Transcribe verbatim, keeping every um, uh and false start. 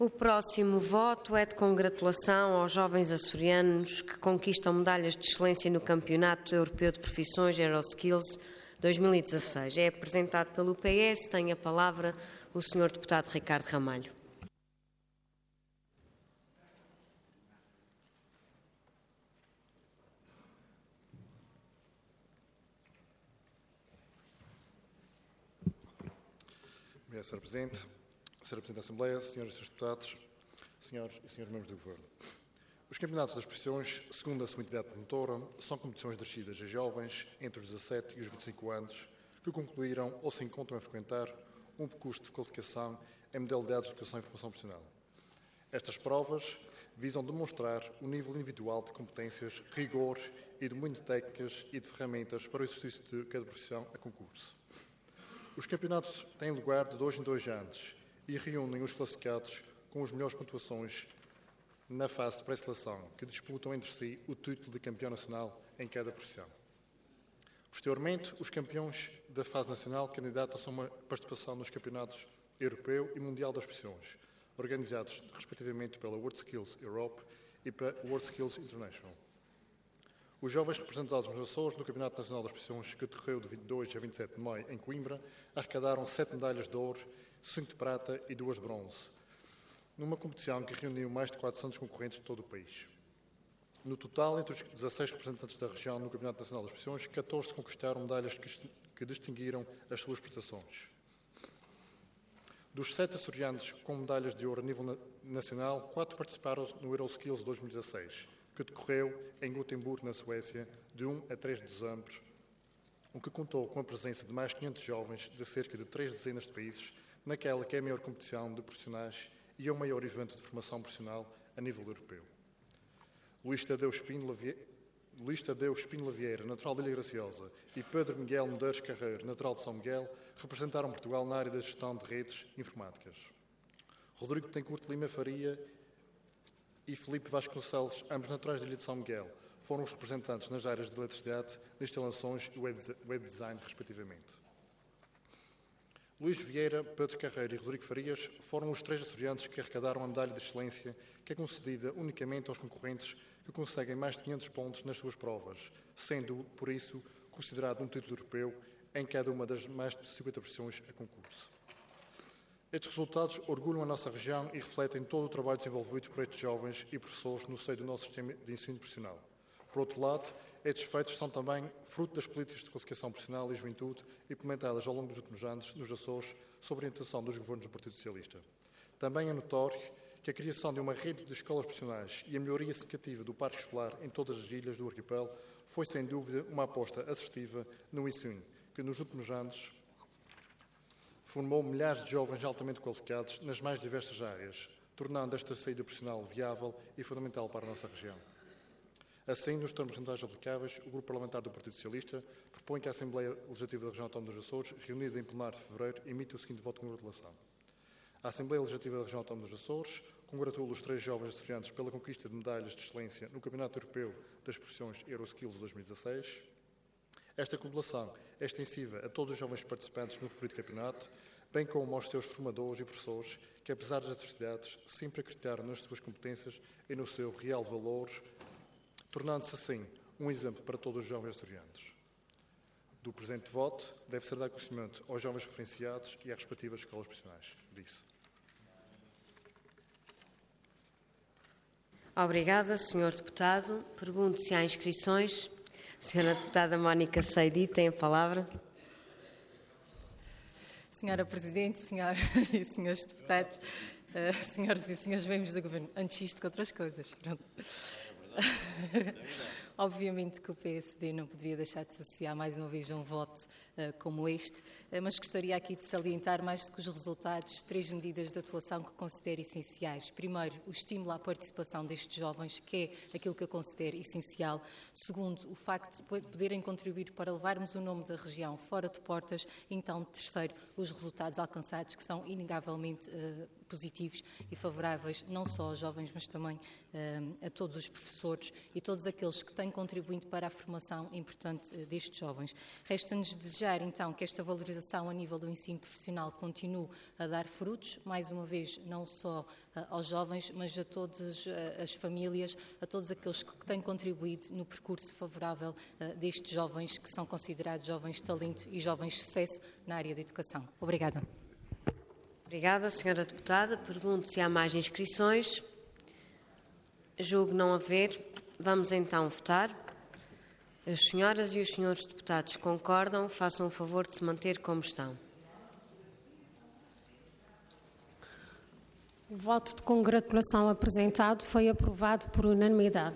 O próximo voto é de congratulação aos jovens açorianos que conquistam medalhas de excelência no Campeonato Europeu de Profissões Euroskills dois mil e dezasseis. É apresentado pelo P S. Tem a palavra o senhor deputado Ricardo Ramalho. Obrigado, senhor Presidente. senhor Presidente da Assembleia, senhores e senhores deputados, senhores e senhores membros do Governo. Os campeonatos das profissões, segundo a sua entidade promotora, são competições dirigidas a jovens entre os dezassete e os vinte e cinco anos que concluíram ou se encontram a frequentar um percurso de qualificação em modalidades de educação e formação profissional. Estas provas visam demonstrar o nível individual de competências, rigor e domínio de técnicas e de ferramentas para o exercício de cada profissão a concurso. Os campeonatos têm lugar de dois em dois anos e reúnem os classificados com as melhores pontuações na fase de pré-seleção, que disputam entre si o título de campeão nacional em cada profissão. Posteriormente, os campeões da fase nacional candidatam-se a uma participação nos campeonatos europeu e mundial das profissões, organizados respectivamente pela WorldSkills Europe e pela WorldSkills International. Os jovens representados nos Açores no Campeonato Nacional das Profissões, que decorreu de vinte e dois a vinte e sete de maio em Coimbra, arrecadaram sete medalhas de ouro, cinco de prata e duas de bronze, numa competição que reuniu mais de quatrocentos concorrentes de todo o país. No total, entre os dezasseis representantes da região no Campeonato Nacional das Profissões, catorze conquistaram medalhas que distinguiram as suas prestações. Dos sete açorianos com medalhas de ouro a nível nacional, quatro participaram no Euroskills dois mil e dezasseis, que decorreu em Gotemburgo, na Suécia, de um a três de dezembro, o que contou com a presença de mais de quinhentos jovens de cerca de três dezenas de países, naquela que é a maior competição de profissionais e é o maior evento de formação profissional a nível europeu. Luís Tadeu Espínola Vieira, natural de Ilha Graciosa, e Pedro Miguel Medeiros Carreiro, natural de São Miguel, representaram Portugal na área da gestão de redes informáticas. Rodrigo Betancourt Lima Faria e Filipe Vasconcelos, ambos naturais de Ilha de São Miguel, foram os representantes nas áreas de eletricidade, de instalações e web design, respectivamente. Luís Vieira, Pedro Carreiro e Rodrigo Farias foram os três açorianos que arrecadaram a medalha de excelência, que é concedida unicamente aos concorrentes que conseguem mais de quinhentos pontos nas suas provas, sendo, por isso, considerado um título europeu em cada uma das mais de cinquenta profissões a concurso. Estes resultados orgulham a nossa região e refletem todo o trabalho desenvolvido por estes jovens e professores no seio do nosso sistema de ensino profissional. Por outro lado, estes feitos são também fruto das políticas de qualificação profissional e juventude implementadas ao longo dos últimos anos nos Açores, sob a orientação dos governos do Partido Socialista. Também é notório que a criação de uma rede de escolas profissionais e a melhoria significativa do parque escolar em todas as ilhas do arquipélago foi, sem dúvida, uma aposta assertiva no ensino, que nos últimos anos formou milhares de jovens altamente qualificados nas mais diversas áreas, tornando esta saída profissional viável e fundamental para a nossa região. Assim, nos termos fundamentais aplicáveis, o Grupo Parlamentar do Partido Socialista propõe que a Assembleia Legislativa da Região Autónoma dos Açores, reunida em plenário de fevereiro, emita o seguinte voto de congratulação. A Assembleia Legislativa da Região Autónoma dos Açores congratula os três jovens açorianos pela conquista de medalhas de excelência no Campeonato Europeu das Profissões Euroskills dois mil e dezasseis. Esta congratulação é extensiva a todos os jovens participantes no referido campeonato, bem como aos seus formadores e professores, que, apesar das adversidades, sempre acreditaram nas suas competências e no seu real valor, tornando-se assim um exemplo para todos os jovens açorianos. Do presente voto, deve ser dado conhecimento aos jovens referenciados e às respectivas escolas profissionais. Disse. Obrigada, senhor deputado. Pergunto se há inscrições. Senhora deputada Mónica Seidi tem a palavra. Senhora Presidente, senhoras e senhores deputados, uh, senhoras e senhores membros do Governo, antes isto que outras coisas. Pronto. Obviamente que o P S D não poderia deixar de se associar mais uma vez a um voto uh, como este, uh, mas gostaria aqui de salientar mais do que os resultados, três medidas de atuação que considero essenciais. Primeiro, o estímulo à participação destes jovens, que é aquilo que eu considero essencial. Segundo, o facto de poderem contribuir para levarmos o nome da região fora de portas. Então, terceiro, os resultados alcançados, que são inegavelmente uh, positivos e favoráveis não só aos jovens, mas também uh, a todos os professores e todos aqueles que têm têm contribuído para a formação importante destes jovens. Resta-nos desejar, então, que esta valorização a nível do ensino profissional continue a dar frutos, mais uma vez, não só aos jovens, mas a todas as famílias, a todos aqueles que têm contribuído no percurso favorável destes jovens, que são considerados jovens de talento e jovens de sucesso na área da educação. Obrigada. Obrigada, senhora Deputada. Pergunto se há mais inscrições. Julgo não haver. Vamos então votar. As senhoras e os senhores deputados concordam, façam o favor de se manter como estão. O voto de congratulação apresentado foi aprovado por unanimidade.